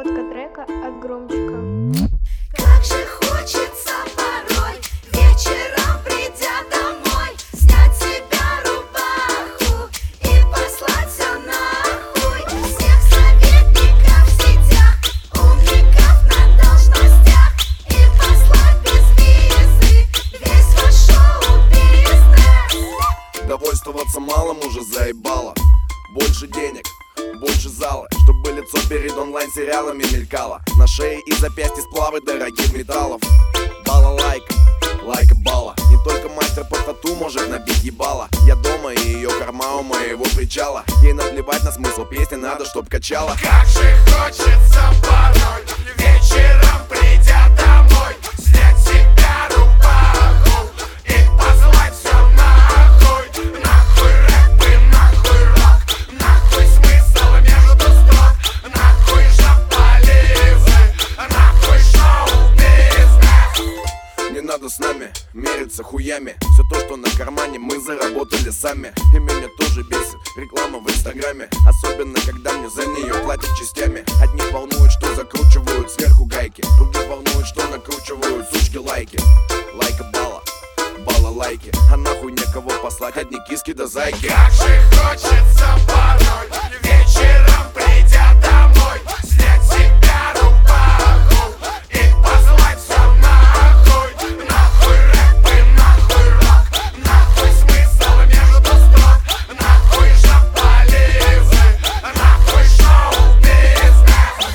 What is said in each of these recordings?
Обработка трека от Громчика. Как же хочется порой, вечером придя домой, снять с себя рубаху и послать все нахуй. Всех советников в сетях, умников на должностях, и послать без визы весь ваш шоу-бизнес. Довольствоваться малым уже заебало. Больше денег, больше зала, чтобы лицо перед онлайн-сериалами мелькало. На шее и запястье сплавы дорогих металлов. Балалайка, лайка бала. Не только мастер по тату может набить ебало. Я дома и ее корма у моего причала. Ей наплевать на смысл песни, надо чтоб качала. Как же хочется порой, вечером придя домой, снять с себя рубаху и послать все нахуй. Нахуй рэп и нахуй рок, нахуй смысл между строк, нахуй жополизы, нахуй шоу-бизнес. Не надо с нами мериться хуями. Все то, что на кармане, мы заработали сами. И меня тоже бесит реклама в инстаграме. Особенно, когда мне за нее платят частями. Одних волнует, что закручивают сверху гайки, других волнует, что накручивают сучки лайки. Лайка бала, бала лайки. А нахуй некого послать, одни киски да зайки. Как же хочется порой, вечером придя домой, снять с себя рубаху и послать все нахуй. Нахуй рэп и нахуй рок, нахуй смысл между строк, нахуй жополизы, нахуй шоу-бизнес.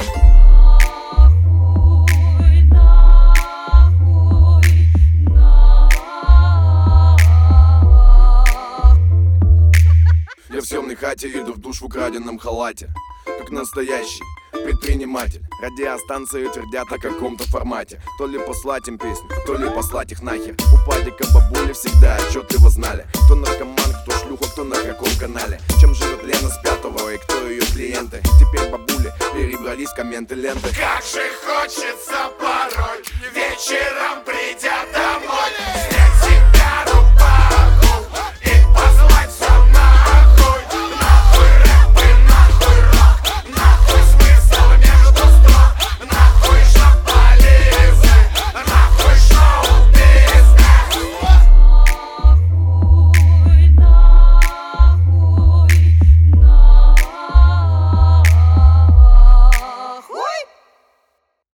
Я в съемной хате иду в душ в украденном халате, как настоящий предприниматель. Радиостанции твердят о каком-то формате. То ли послать им песню, то ли послать их нахер. У падика бабули всегда отчет его знали. Кто наркоман, кто шлюха, кто на каком канале. Чем живет Лена с пятого и кто ее клиенты. Теперь бабули перебрались в комменты ленты. Как же хочется порой, вечером